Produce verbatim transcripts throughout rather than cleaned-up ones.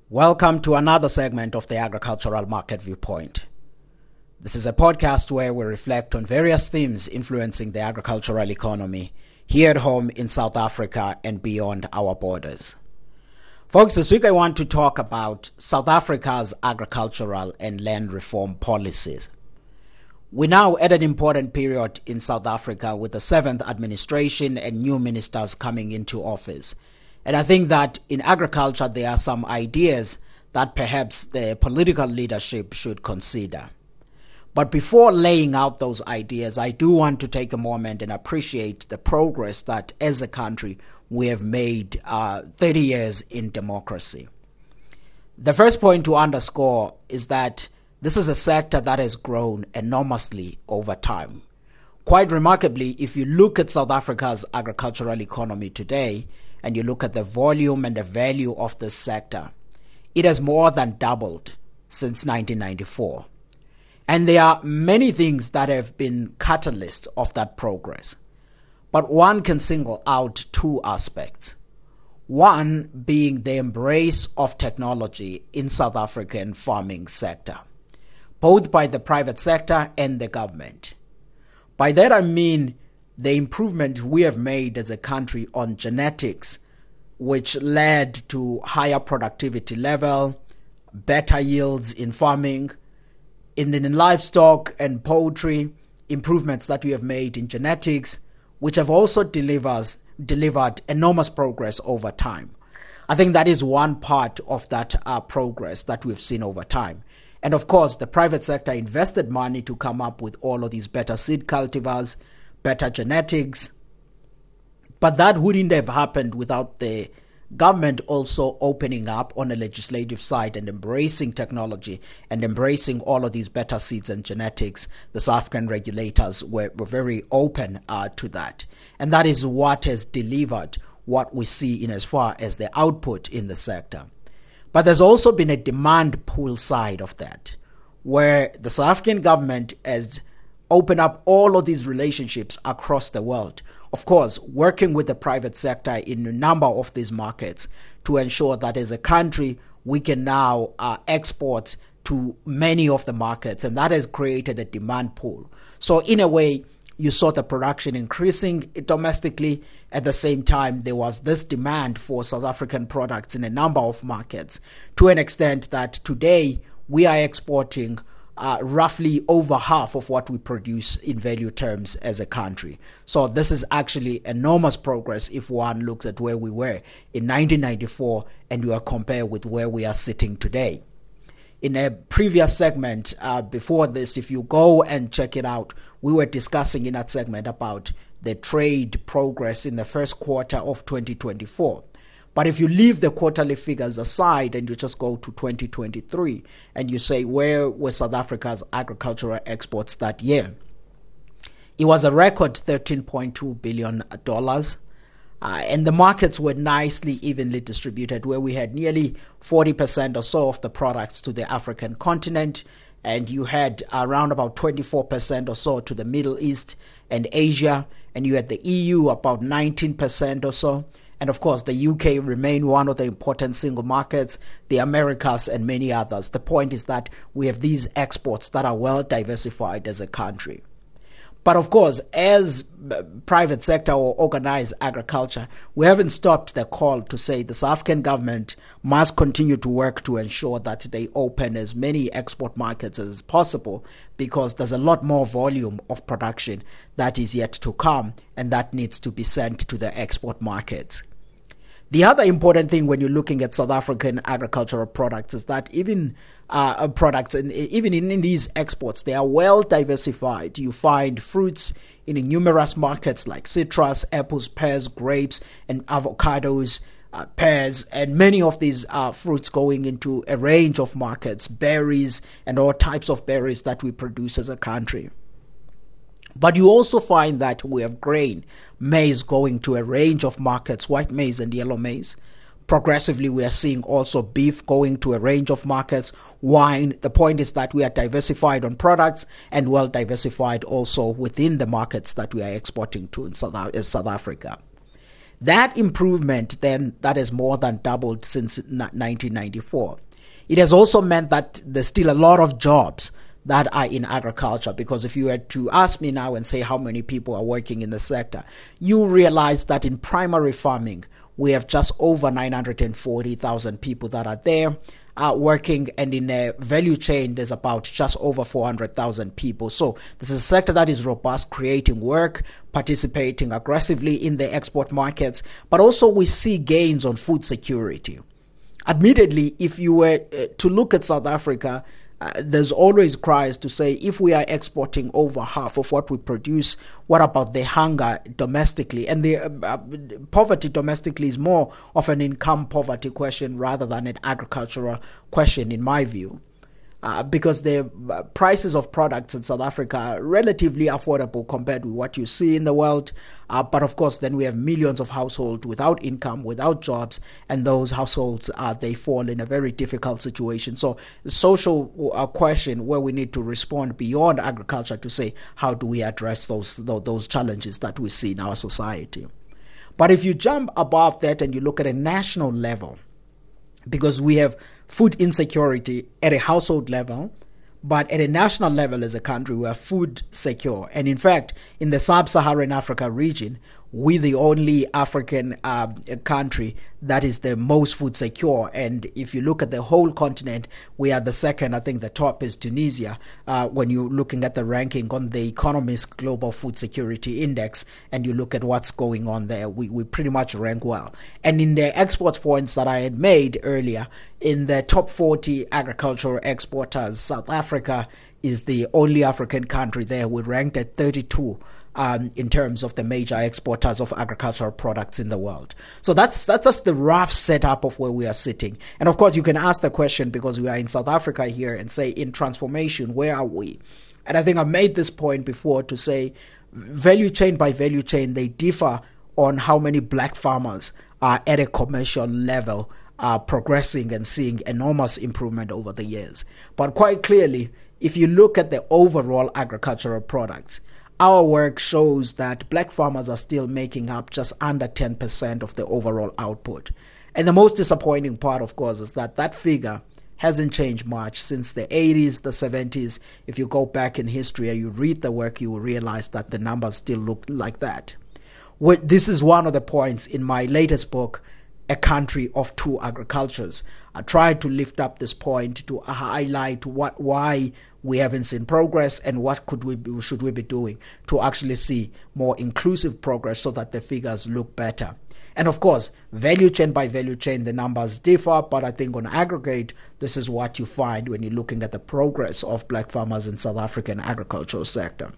Welcome to another segment of the Agricultural Market Viewpoint. This is a podcast where we reflect on various themes influencing the agricultural economy here at home in South Africa and beyond our borders. Folks, this week I want to talk about South Africa's agricultural and land reform policies. We're now at an important period in South Africa with the seventh administration and new ministers coming into office. And I think that in agriculture, there are some ideas that perhaps the political leadership should consider. But before laying out those ideas, I do want to take a moment and appreciate the progress that as a country we have made uh, thirty years in democracy. The first point to underscore is that this is a sector that has grown enormously over time. Quite remarkably, if you look at South Africa's agricultural economy today, and you look at the volume and the value of this sector, it has more than doubled since nineteen ninety-four. And there are many things that have been catalysts of that progress. But one can single out two aspects. One being the embrace of technology in South African farming sector, both by the private sector and the government. By that I mean the improvement we have made as a country on genetics, which led to higher productivity level, better yields in farming, in, in livestock and poultry, improvements that we have made in genetics, which have also delivers, delivered enormous progress over time. I think that is one part of that uh, progress that we've seen over time. And of course, the private sector invested money to come up with all of these better seed cultivars, better genetics, but that wouldn't have happened without the government also opening up on a legislative side and embracing technology and embracing all of these better seeds and genetics. The South African regulators were, were very open uh, to that. And that is what has delivered what we see in as far as the output in the sector. But there's also been a demand pull side of that, where the South African government has opened up all of these relationships across the world. Of course, working with the private sector in a number of these markets to ensure that as a country, we can now uh, export to many of the markets, and that has created a demand pool. So in a way, you saw the production increasing domestically. At the same time, there was this demand for South African products in a number of markets, to an extent that today we are exporting Uh, roughly over half of what we produce in value terms as a country. So this is actually enormous progress if one looks at where we were in nineteen ninety-four and you are compared with where we are sitting today. In a previous segment uh, before this, if you go and check it out, we were discussing in that segment about the trade progress in the first quarter of twenty twenty-four. But if you leave the quarterly figures aside and you just go to twenty twenty-three and you say, where were South Africa's agricultural exports that year? It was a record thirteen point two billion dollars. Uh, and the markets were nicely evenly distributed, where we had nearly forty percent or so of the products to the African continent. And you had around about twenty-four percent or so to the Middle East and Asia. And you had the E U about nineteen percent or so. And of course, the U K remained one of the important single markets, the Americas and many others. The point is that we have these exports that are well diversified as a country. But of course, as private sector or organized agriculture, we haven't stopped the call to say the South African government must continue to work to ensure that they open as many export markets as possible, because there's a lot more volume of production that is yet to come and that needs to be sent to the export markets. The other important thing when you're looking at South African agricultural products is that even uh, products, and even in, in these exports, they are well diversified. You find fruits in numerous markets like citrus, apples, pears, grapes, and avocados, uh, pears, and many of these uh, fruits going into a range of markets, berries, and all types of berries that we produce as a country. But you also find that we have grain, maize going to a range of markets, white maize and yellow maize. Progressively, we are seeing also beef going to a range of markets, wine. The point is that we are diversified on products and well diversified also within the markets that we are exporting to in South, South Africa. That improvement then, that has more than doubled since nineteen ninety-four. It has also meant that there's still a lot of jobs that are in agriculture, because if you were to ask me now and say how many people are working in the sector, you realize that in primary farming, we have just over nine hundred forty thousand people that are there uh, working, and in a value chain, there's about just over four hundred thousand people. So this is a sector that is robust, creating work, participating aggressively in the export markets, but also we see gains on food security. Admittedly, if you were uh, to look at South Africa, Uh, there's always cries to say, if we are exporting over half of what we produce, what about the hunger domestically? And the uh, uh, poverty domestically is more of an income poverty question rather than an agricultural question, in my view. Uh, because the uh, prices of products in South Africa are relatively affordable compared with what you see in the world. Uh, but of course, then we have millions of households without income, without jobs, and those households, uh, they fall in a very difficult situation. So the social uh, question where we need to respond beyond agriculture to say, how do we address those, those challenges that we see in our society? But if you jump above that and you look at a national level, because we have food insecurity at a household level, but at a national level as a country, we are food secure. And in fact, in the sub-Saharan Africa region, we're the only African uh, country that is the most food secure. And if you look at the whole continent, we are the second. I think the top is Tunisia uh, when you're looking at the ranking on the Economist Global Food Security Index, and you look at what's going on there, we, we pretty much rank well. And in the export points that I had made earlier, in the top forty agricultural exporters, South Africa is the only African country there. We ranked at thirty-two. Um, in terms of the major exporters of agricultural products in the world. So that's that's just the rough setup of where we are sitting. And of course, you can ask the question, because we are in South Africa here, and say, in transformation, where are we? And I think I made this point before to say, value chain by value chain, they differ on how many black farmers are at a commercial level are progressing and seeing enormous improvement over the years. But quite clearly, if you look at the overall agricultural products, our work shows that black farmers are still making up just under ten percent of the overall output. And the most disappointing part, of course, is that that figure hasn't changed much since the eighties, the seventies. If you go back in history and you read the work, you will realize that the numbers still look like that. This is one of the points in my latest book, A Country of Two Agricultures. I tried to lift up this point to highlight what, why we haven't seen progress, and what could we be, should we be doing to actually see more inclusive progress so that the figures look better. And of course, value chain by value chain, the numbers differ, but I think on aggregate, this is what you find when you're looking at the progress of black farmers in South African agricultural sector.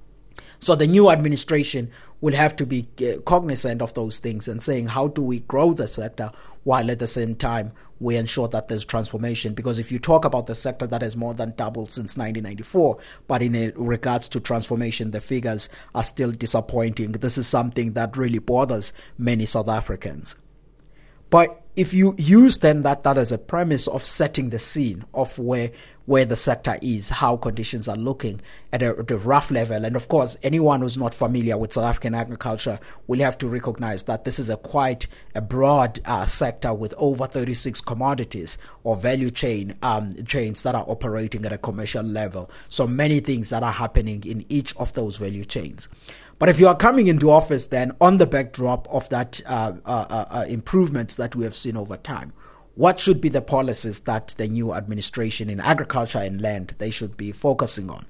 So the new administration will have to be cognizant of those things and saying, how do we grow the sector while at the same time we ensure that there's transformation? Because if you talk about the sector that has more than doubled since nineteen ninety-four, but in regards to transformation, the figures are still disappointing. This is something that really bothers many South Africans. But if you use then that, that as a premise of setting the scene of where where the sector is, how conditions are looking at a, at a rough level, and of course, anyone who's not familiar with South African agriculture will have to recognize that this is a quite a broad uh, sector with over thirty-six commodities or value chain um, chains that are operating at a commercial level. So many things that are happening in each of those value chains. But if you are coming into office then on the backdrop of that uh, uh, uh, improvements that we have seen over time, what should be the policies that the new administration in agriculture and land they should be focusing on?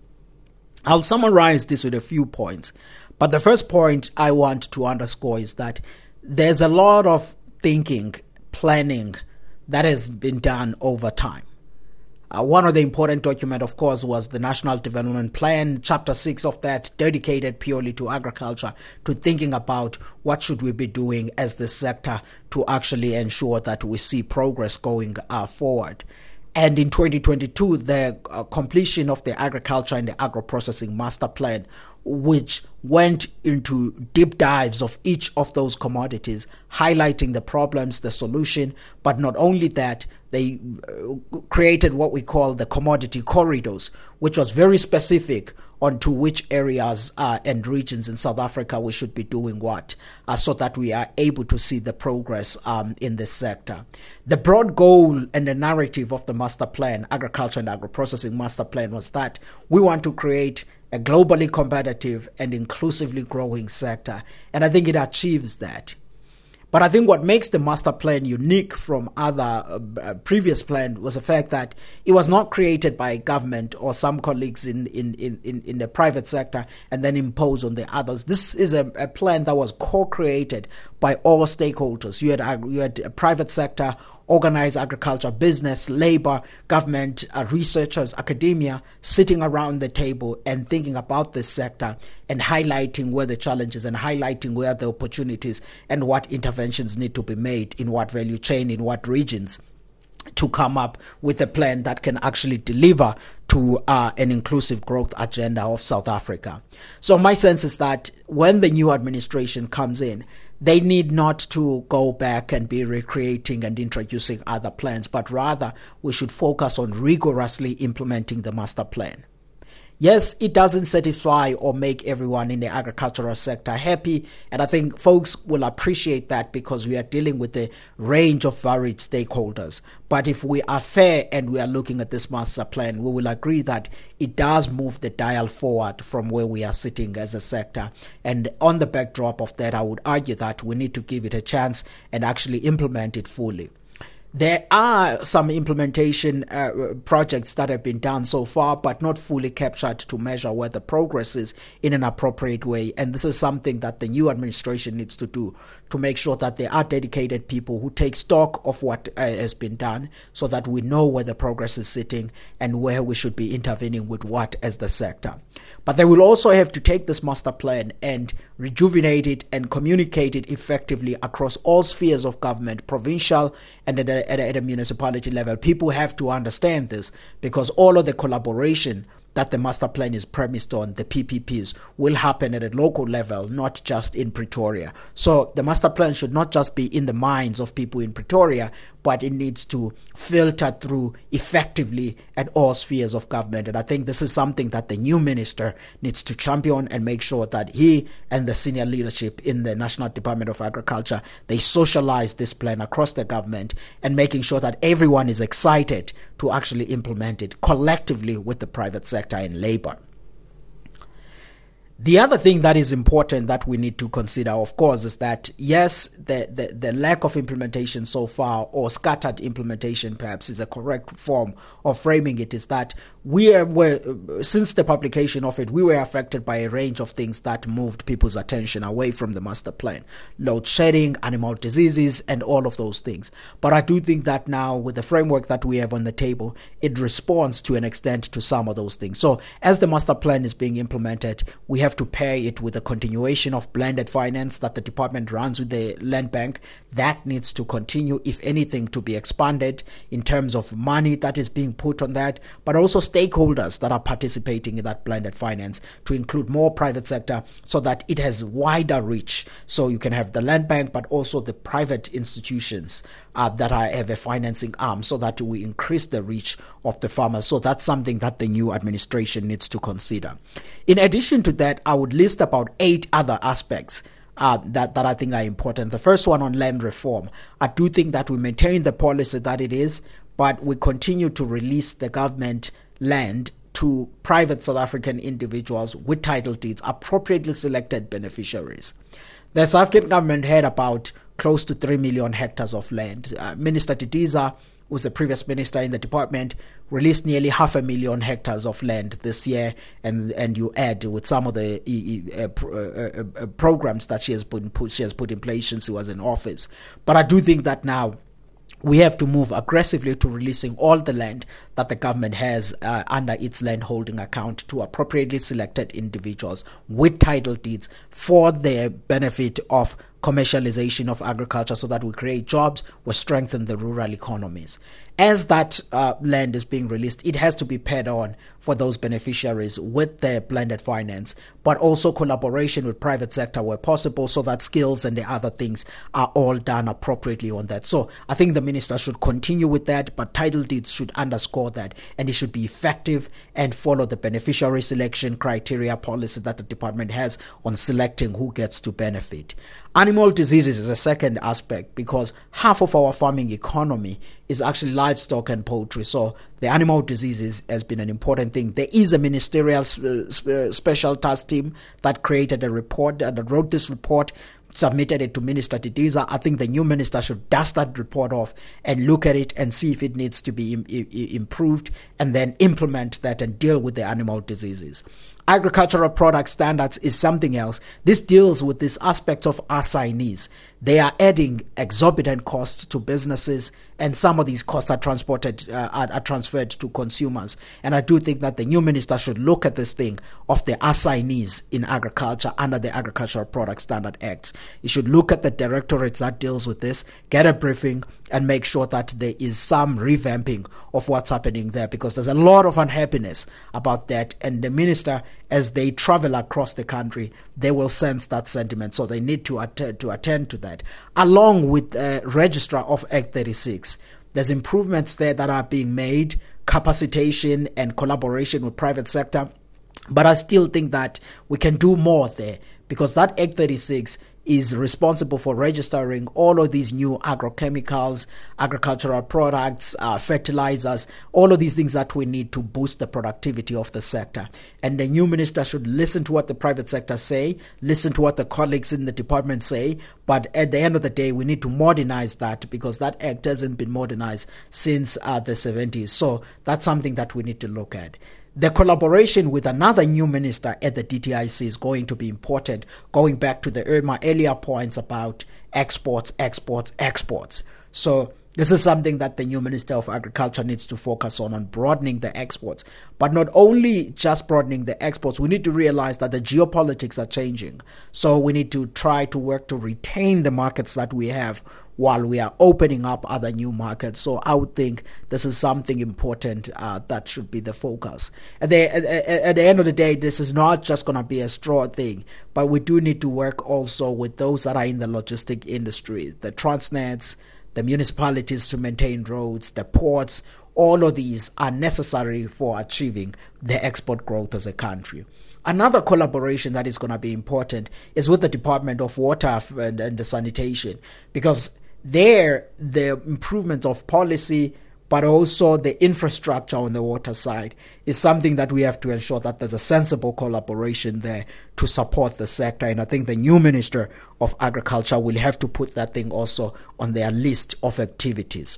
I'll summarize this with a few points. But the first point I want to underscore is that there's a lot of thinking, planning that has been done over time. Uh, one of the important documents, of course, was the National Development Plan, Chapter six of that, dedicated purely to agriculture, to thinking about what should we be doing as the sector to actually ensure that we see progress going uh, forward. And in twenty twenty-two, the uh, completion of the Agriculture and the Agro-Processing Master Plan, which went into deep dives of each of those commodities, highlighting the problems, the solution, but not only that, they uh, created what we call the commodity corridors, which was very specific onto which areas uh, and regions in South Africa we should be doing what, uh, so that we are able to see the progress um, in this sector. The broad goal and the narrative of the master plan, agriculture and agro-processing master plan, was that we want to create a globally competitive and inclusively growing sector. And I think it achieves that. But I think what makes the master plan unique from other uh, previous plans was the fact that it was not created by government or some colleagues in, in, in, in the private sector and then imposed on the others. This is a, a plan that was co-created by all stakeholders. You had, you had a private sector, organized agriculture, business, labor, government, uh, researchers, academia, sitting around the table and thinking about this sector and highlighting where the challenges and highlighting where the opportunities and what interventions need to be made in what value chain, in what regions, to come up with a plan that can actually deliver to uh, an inclusive growth agenda of South Africa. So my sense is that when the new administration comes in, they need not to go back and be recreating and introducing other plans, but rather we should focus on rigorously implementing the master plan. Yes, it doesn't satisfy or make everyone in the agricultural sector happy, and I think folks will appreciate that because we are dealing with a range of varied stakeholders. But if we are fair and we are looking at this master plan, we will agree that it does move the dial forward from where we are sitting as a sector. And on the backdrop of that, I would argue that we need to give it a chance and actually implement it fully. There are some implementation uh, projects that have been done so far, but not fully captured to measure where the progress is in an appropriate way. And this is something that the new administration needs to do to make sure that there are dedicated people who take stock of what uh, has been done so that we know where the progress is sitting and where we should be intervening with what as the sector. But they will also have to take this master plan and rejuvenate it and communicate it effectively across all spheres of government, provincial and at a, at a, at a municipality level. People have to understand this because all of the collaboration that the master plan is premised on, the P P Ps, will happen at a local level, not just in Pretoria. So the master plan should not just be in the minds of people in Pretoria, but it needs to filter through effectively at all spheres of government. And I think this is something that the new minister needs to champion and make sure that he and the senior leadership in the National Department of Agriculture, they socialize this plan across the government and making sure that everyone is excited to actually implement it collectively with the private sector and labor. The other thing that is important that we need to consider, of course, is that, yes, the, the, the lack of implementation so far, or scattered implementation perhaps is a correct form of framing it, is that we are, were, since the publication of it, we were affected by a range of things that moved people's attention away from the master plan. Load shedding, animal diseases, and all of those things. But I do think that now, with the framework that we have on the table, it responds to an extent to some of those things. So as the master plan is being implemented, we have to pair it with a continuation of blended finance that the department runs with the Land Bank. That needs to continue, if anything, to be expanded in terms of money that is being put on that, but also stakeholders that are participating in that blended finance to include more private sector so that it has wider reach. So you can have the Land Bank, but also the private institutions uh, that are, have a financing arm so that we increase the reach of the farmers. So that's something that the new administration needs to consider. In addition to that, I would list about eight other aspects uh, that, that I think are important. The first one on land reform. I do think that we maintain the policy that it is, but we continue to release the government land to private South African individuals with title deeds, appropriately selected beneficiaries. The South African government had about close to three million hectares of land. Uh, Minister Didiza, who was the previous minister in the department, released nearly half a million hectares of land this year, and and you add with some of the uh, uh, uh, programs that she has put, put she has put in place since she was in office. But I do think that now we have to move aggressively to releasing all the land that the government has uh, under its land holding account to appropriately selected individuals with title deeds for the benefit of commercialization of agriculture so that we create jobs, we strengthen the rural economies. as that uh, land is being released, it has to be paid on for those beneficiaries with their blended finance, but also collaboration with private sector where possible, so that skills and the other things are all done appropriately on that. So I think the minister should continue with that, but title deeds should underscore that, and it should be effective and follow the beneficiary selection criteria policy that the department has on selecting who gets to benefit. Animal diseases is a second aspect, because half of our farming economy is actually livestock and poultry. So the animal diseases has been an important thing. There is a ministerial sp- special task team that created a report, uh, that wrote this report, submitted it to Minister Didiza. I think the new minister should dust that report off and look at it and see if it needs to be im- I- improved, and then implement that and deal with the animal diseases. Agricultural product standards is something else. This deals with this aspect of assignees. They are adding exorbitant costs to businesses, and some of these costs are transported, uh, are, are transferred to consumers. And I do think that the new minister should look at this thing of the assignees in agriculture under the Agricultural Product Standard Act. He should look at the directorates that deals with this, get a briefing, and make sure that there is some revamping of what's happening there, because there's a lot of unhappiness about that. And the minister, as they travel across the country, they will sense that sentiment. So they need to attend to attend to that. Along with uh, Registrar of Act thirty-six, there's improvements there that are being made, capacitation and collaboration with private sector. But I still think that we can do more there, because that Act thirty-six is responsible for registering all of these new agrochemicals, agricultural products, uh, fertilizers, all of these things that we need to boost the productivity of the sector. And the new minister should listen to what the private sector say, listen to what the colleagues in the department say, but at the end of the day, we need to modernize that, because that act hasn't been modernized since uh, the seventies. So that's something that we need to look at. The collaboration with another new minister at the D T I C is going to be important, going back to the my earlier points about exports, exports, exports. So this is something that the new Minister of Agriculture needs to focus on, on broadening the exports. But not only just broadening the exports, we need to realize that the geopolitics are changing. So we need to try to work to retain the markets that we have while we are opening up other new markets. So I would think this is something important uh, that should be the focus. At the, at, at the end of the day, this is not just going to be a straw thing, but we do need to work also with those that are in the logistic industry, the Transnets, the municipalities to maintain roads, the ports. All of these are necessary for achieving the export growth as a country. Another collaboration that is going to be important is with the Department of Water and, and the Sanitation, because there the improvement of policy, but also the infrastructure on the water side is something that we have to ensure that there's a sensible collaboration there to support the sector. And I think the new Minister of Agriculture will have to put that thing also on their list of activities.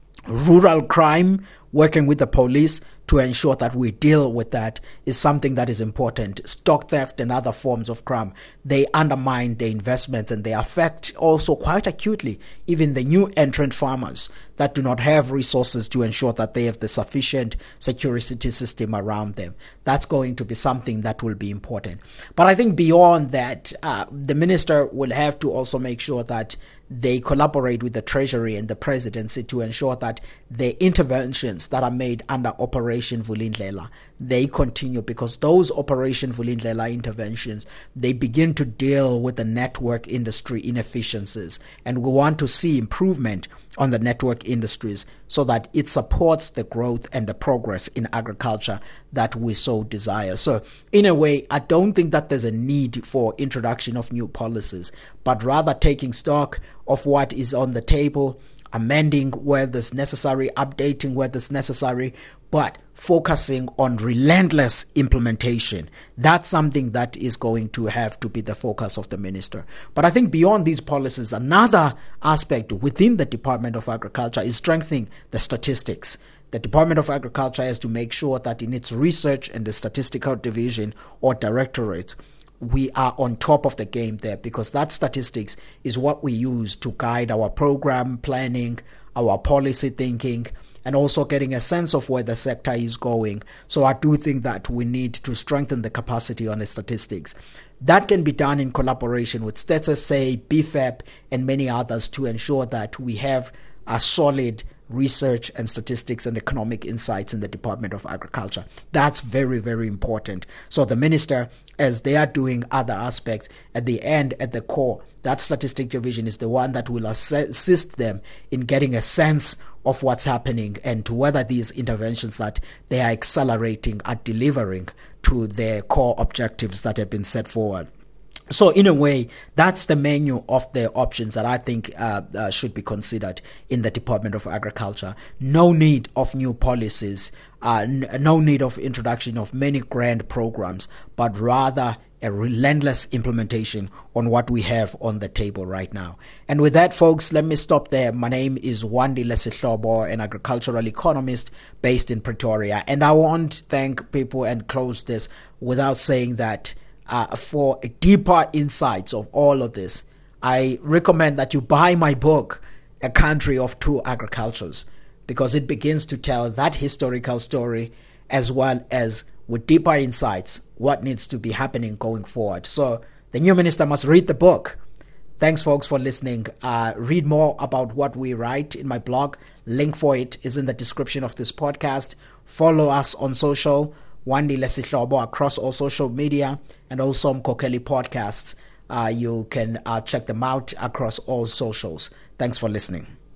Rural crime, working with the police to ensure that we deal with that, is something that is important. Stock theft and other forms of crime, they undermine the investments, and they affect also quite acutely even the new entrant farmers that do not have resources to ensure that they have the sufficient security system around them. That's going to be something that will be important. But I think beyond that, uh, the minister will have to also make sure that they collaborate with the Treasury and the Presidency to ensure that the interventions that are made under Operation Vulindlela, they continue, because those Operation Vulindlela interventions, they begin to deal with the network industry inefficiencies. And we want to see improvement on the network industries so that it supports the growth and the progress in agriculture that we so desire. So in a way, I don't think that there's a need for introduction of new policies, but rather taking stock of what is on the table, amending where there's necessary, updating where there's necessary, but focusing on relentless implementation. That's something that is going to have to be the focus of the minister. But I think beyond these policies, another aspect within the Department of Agriculture is strengthening the statistics. The Department of Agriculture has to make sure that in its research and the statistical division or directorate, we are on top of the game there, because that statistics is what we use to guide our program planning, our policy thinking, and also getting a sense of where the sector is going. So I do think that we need to strengthen the capacity on the statistics. That can be done in collaboration with Stats S A, B F A P, and many others to ensure that we have a solid research and statistics and economic insights in the Department of Agriculture. That's very, very important. So the minister, as they are doing other aspects, at the end, at the core, that statistic division is the one that will assist them in getting a sense of what's happening and to whether these interventions that they are accelerating are delivering to their core objectives that have been set forward. So in a way, that's the menu of the options that I think uh, uh, should be considered in the Department of Agriculture. No need of new policies, uh, n- no need of introduction of many grand programs, but rather a relentless implementation on what we have on the table right now. And with that, folks, let me stop there. My name is Wandile Sihlobo, an agricultural economist based in Pretoria. And I want to thank people and close this without saying that Uh, for deeper insights of all of this, I recommend that you buy my book, A Country of Two Agricultures, because it begins to tell that historical story as well as with deeper insights what needs to be happening going forward. So the new minister must read the book. Thanks, folks, for listening. Uh, read more about what we write in my blog. Link for it is in the description of this podcast. Follow us on social, Wandile Sihlobo, across all social media, and also Mkokeli podcasts. Uh, you can uh, check them out across all socials. Thanks for listening.